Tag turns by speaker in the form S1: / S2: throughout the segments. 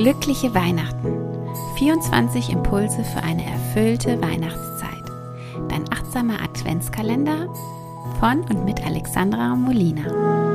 S1: Glückliche Weihnachten. 24 Impulse für eine erfüllte Weihnachtszeit. Dein achtsamer Adventskalender von und mit Alexandra Molina.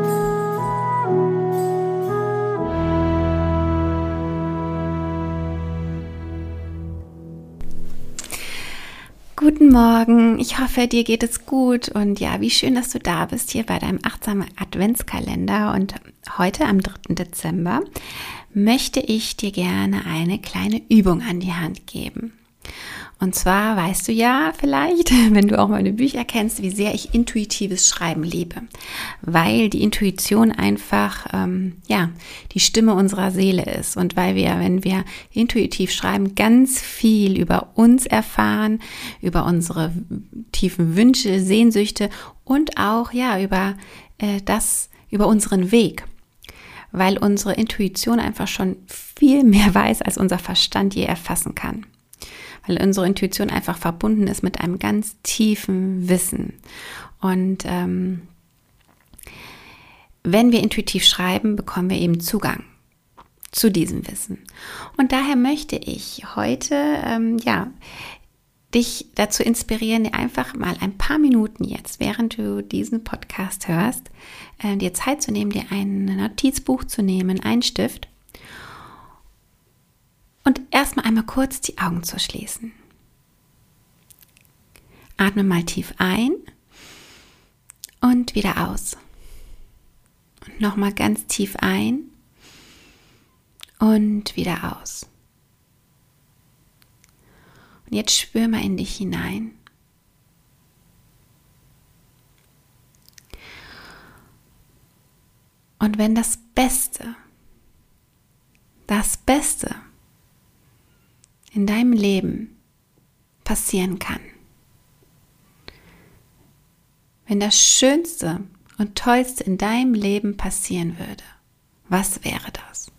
S1: Guten Morgen, ich hoffe, dir geht es gut und ja, wie schön, dass du da bist hier bei deinem achtsamen Adventskalender. Und heute am 3. Dezember möchte ich dir gerne eine kleine Übung an die Hand geben. Und zwar weißt du ja vielleicht, wenn du auch meine Bücher kennst, wie sehr ich intuitives Schreiben liebe, weil die Intuition einfach die Stimme unserer Seele ist und weil wir, wenn wir intuitiv schreiben, ganz viel über uns erfahren, über unsere tiefen Wünsche, Sehnsüchte und auch über unseren Weg, weil unsere Intuition einfach schon viel mehr weiß, als unser Verstand je erfassen kann. Weil unsere Intuition einfach verbunden ist mit einem ganz tiefen Wissen. Und wenn wir intuitiv schreiben, bekommen wir eben Zugang zu diesem Wissen. Und daher möchte ich heute dich dazu inspirieren, dir einfach mal ein paar Minuten jetzt, während du diesen Podcast hörst, dir Zeit zu nehmen, dir ein Notizbuch zu nehmen, einen Stift, und erstmal einmal kurz die Augen zu schließen. Atme mal tief ein und wieder aus. Und nochmal ganz tief ein und wieder aus. Und jetzt spür mal in dich hinein. Und wenn das Beste in deinem Leben passieren kann, wenn das Schönste und Tollste in deinem Leben passieren würde, was wäre das?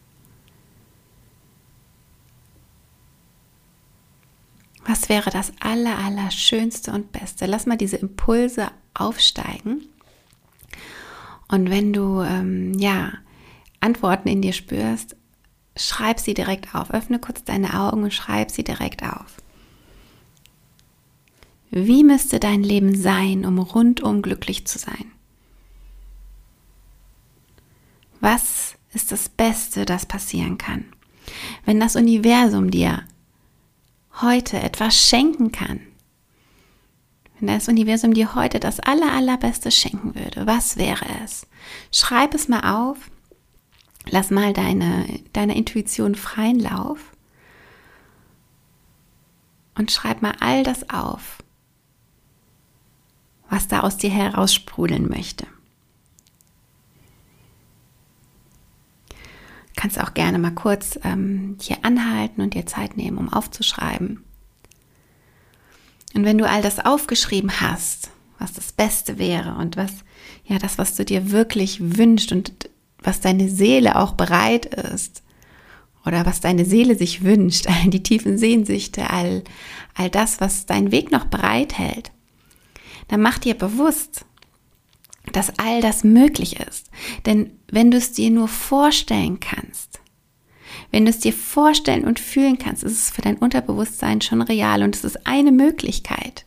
S1: Was wäre das Allerschönste und Beste? Lass mal diese Impulse aufsteigen. Und wenn du Antworten in dir spürst, schreib sie direkt auf. Öffne kurz deine Augen und schreib sie direkt auf. Wie müsste dein Leben sein, um rundum glücklich zu sein? Was ist das Beste, das passieren kann? Wenn das Universum dir heute etwas schenken kann, wenn das Universum dir heute das Allerbeste schenken würde, was wäre es? Schreib es mal auf. Lass mal deiner Intuition freien Lauf und schreib mal all das auf, was da aus dir heraussprudeln möchte. Du kannst auch gerne mal kurz hier anhalten und dir Zeit nehmen, um aufzuschreiben. Und wenn du all das aufgeschrieben hast, was das Beste wäre und was du dir wirklich wünschst und was deine Seele auch bereit ist oder was deine Seele sich wünscht, all die tiefen Sehnsüchte, all das, was dein Weg noch bereithält, dann mach dir bewusst, dass all das möglich ist. Denn wenn du es dir nur vorstellen kannst, wenn du es dir vorstellen und fühlen kannst, ist es für dein Unterbewusstsein schon real und es ist eine Möglichkeit,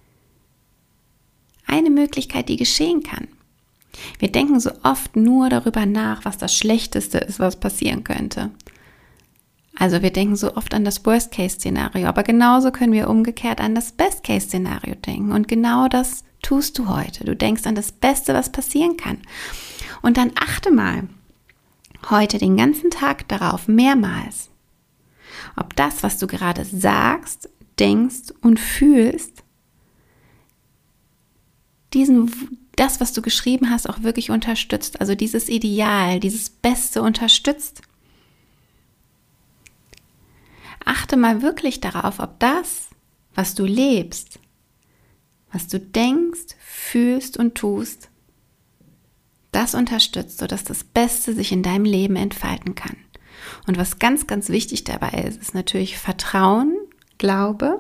S1: die geschehen kann. Wir denken so oft nur darüber nach, was das Schlechteste ist, was passieren könnte. Also wir denken so oft an das Worst-Case-Szenario, aber genauso können wir umgekehrt an das Best-Case-Szenario denken. Und genau das tust du heute. Du denkst an das Beste, was passieren kann. Und dann achte mal heute den ganzen Tag darauf, mehrmals, ob das, was du gerade sagst, denkst und fühlst, das, was du geschrieben hast, auch wirklich unterstützt. Also dieses Ideal, dieses Beste unterstützt. Achte mal wirklich darauf, ob das, was du lebst, was du denkst, fühlst und tust, das unterstützt, sodass das Beste sich in deinem Leben entfalten kann. Und was ganz, ganz wichtig dabei ist natürlich Vertrauen, Glaube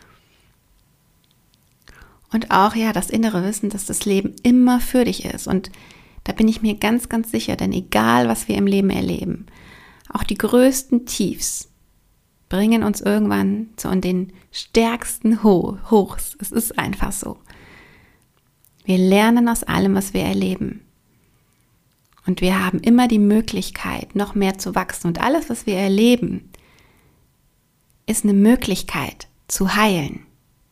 S1: und auch das innere Wissen, dass das Leben immer für dich ist. Und da bin ich mir ganz, ganz sicher, denn egal, was wir im Leben erleben, Auch die größten Tiefs bringen uns irgendwann zu den stärksten Hochs. Es ist einfach so. Wir lernen aus allem, was wir erleben. Und wir haben immer die Möglichkeit, noch mehr zu wachsen. Und alles, was wir erleben, ist eine Möglichkeit zu heilen.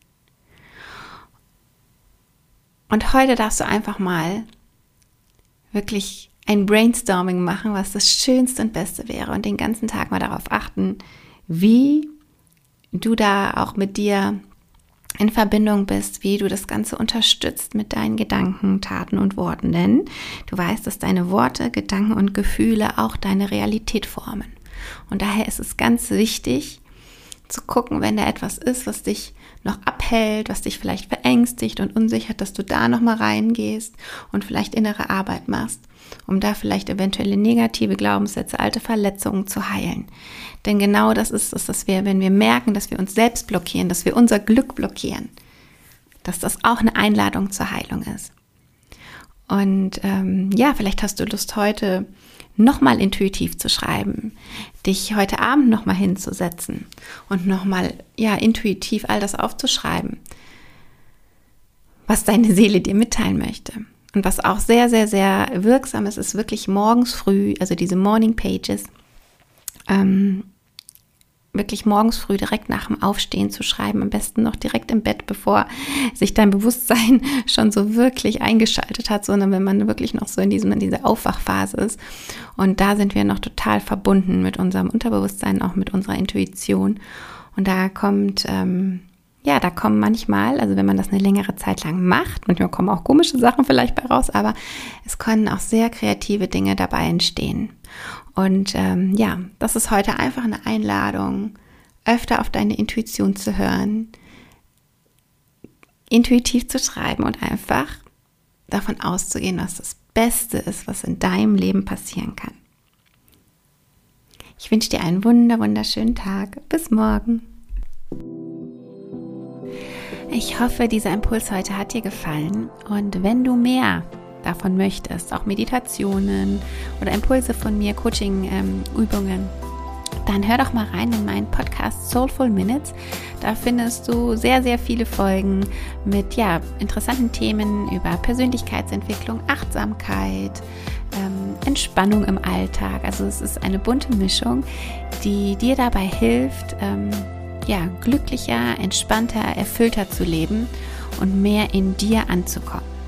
S1: Und heute darfst du einfach mal wirklich ein Brainstorming machen, was das Schönste und Beste wäre und den ganzen Tag mal darauf achten, wie du da auch mit dir in Verbindung bist, wie du das Ganze unterstützt mit deinen Gedanken, Taten und Worten. Denn du weißt, dass deine Worte, Gedanken und Gefühle auch deine Realität formen. Und daher ist es ganz wichtig, zu gucken, wenn da etwas ist, was dich noch abhält, was dich vielleicht verängstigt und unsichert, dass du da nochmal reingehst und vielleicht innere Arbeit machst, um da vielleicht eventuelle negative Glaubenssätze, alte Verletzungen zu heilen. Denn genau das ist es, dass wir, wenn wir merken, dass wir uns selbst blockieren, dass wir unser Glück blockieren, dass das auch eine Einladung zur Heilung ist. Und vielleicht hast du Lust, heute nochmal intuitiv zu schreiben, dich heute Abend nochmal hinzusetzen und nochmal intuitiv all das aufzuschreiben, was deine Seele dir mitteilen möchte. Und was auch sehr, sehr, sehr wirksam ist, ist wirklich morgens früh, also diese Morning Pages, wirklich morgens früh direkt nach dem Aufstehen zu schreiben, am besten noch direkt im Bett, bevor sich dein Bewusstsein schon so wirklich eingeschaltet hat, sondern wenn man wirklich noch so in dieser Aufwachphase ist. Und da sind wir noch total verbunden mit unserem Unterbewusstsein, auch mit unserer Intuition. Und da kommen manchmal, also wenn man das eine längere Zeit lang macht, manchmal kommen auch komische Sachen vielleicht bei raus, aber es können auch sehr kreative Dinge dabei entstehen. Und das ist heute einfach eine Einladung, öfter auf deine Intuition zu hören, intuitiv zu schreiben und einfach davon auszugehen, was das Beste ist, was in deinem Leben passieren kann. Ich wünsche dir einen wunderschönen Tag. Bis morgen. Ich hoffe, dieser Impuls heute hat dir gefallen und wenn du mehr davon möchtest, auch Meditationen oder Impulse von mir, Coaching-Übungen, dann hör doch mal rein in meinen Podcast Soulful Minutes. Da findest du sehr, sehr viele Folgen mit interessanten Themen über Persönlichkeitsentwicklung, Achtsamkeit, Entspannung im Alltag. Also es ist eine bunte Mischung, die dir dabei hilft, glücklicher, entspannter, erfüllter zu leben und mehr in dir anzukommen.